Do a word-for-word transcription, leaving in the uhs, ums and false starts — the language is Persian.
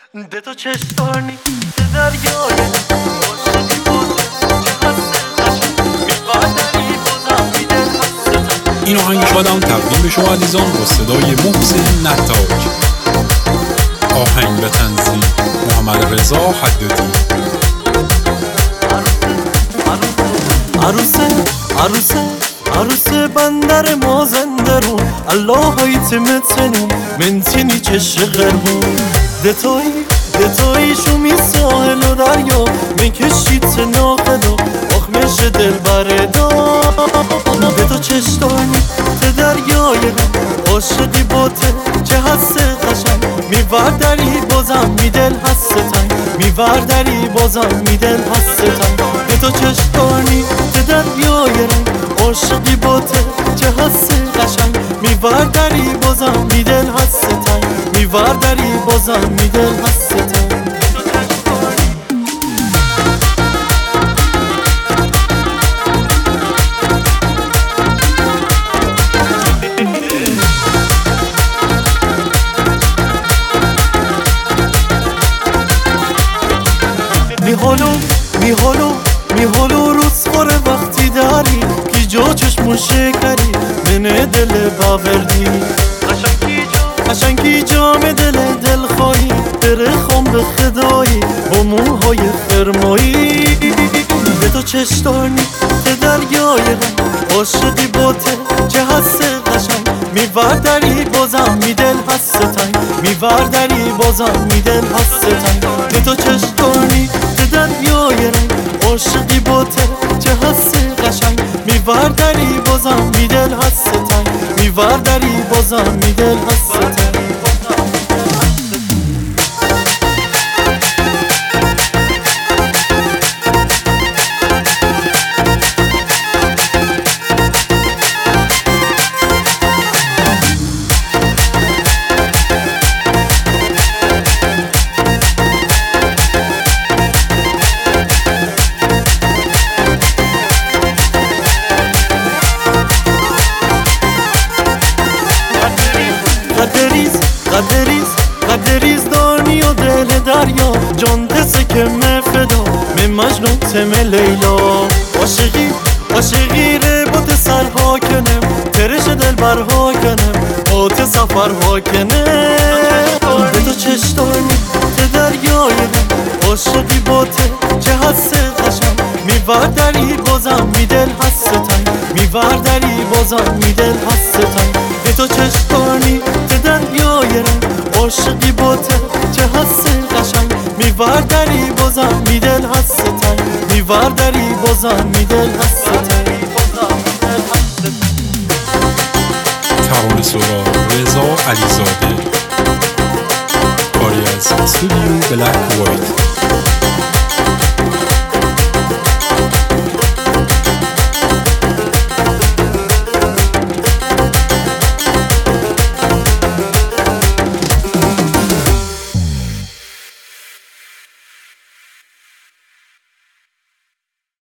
ده تو چشتانی ده دریای عاشقی بوده چه هسته قشنگ میبادری بازم میده هسته. این آهنگ شادم تقدیم به شما عزیزان با صدای محسن نتاج. آهنگ به تنظیم محمد رضا حدادی. عروسه عروسه عروسه بندر مازندرون الله هایتمتنون منتینی چش غربون دتایی دتایی شومی ساحل و دریا میکشید ناقدا آخ میشه دل بردا دتا چشتانی ته دریای غم عاشقی باته چه هسته قشنگ میوردری بازم میدل هسته تنگ میوردری بازم میدل هسته تنگ دتا چشتانی ته دریای غم عاشقی باته چه هسته قشنگ میوردری بازم میدل هسته تنگ میوردری بازم میدل هسته تنگ. میهولو میهولو میهولو روز خوره وقتی داری کی جا چشمو شکری منه دل باوردی قشنگی جام دل دل خواهی بره خم به خدایی با موهای فرمایی به تو چشتانی ته دریای غم عاشقی باته چه هسته قشنگ میوردری بازم میدل هسته تنگ میوردری بازم میدل هسته تنگ به تو چشتانی ته دریای غم عاشقی باته چه هسته قشنگ میوردری بازم میدل هسته تنگ میوردری بازم میدل هسته تنگ. قدریز قدریز قدریز دانی و دل دریا جان تسه که مفدا من مجنون تم لیلا عاشقی عاشقی ره بوت سرها کنم ترش دل برها کنم آت سفرها کنم به تو چشتانی ته دریای غم عاشقی باته چه هسته قشنگ میوردری بازم میدل هسته تنگ میوردری بازم میدل هسته تنگ به تو چشتانی ته دریای غم عاشقی باته چه هسته قشنگ میوردری بازم میدل هسته تنگ میوردری بازم میدل هسته تنگ. ترانه سرا رضا علیزاده. کاری از استودیو بلک وایت.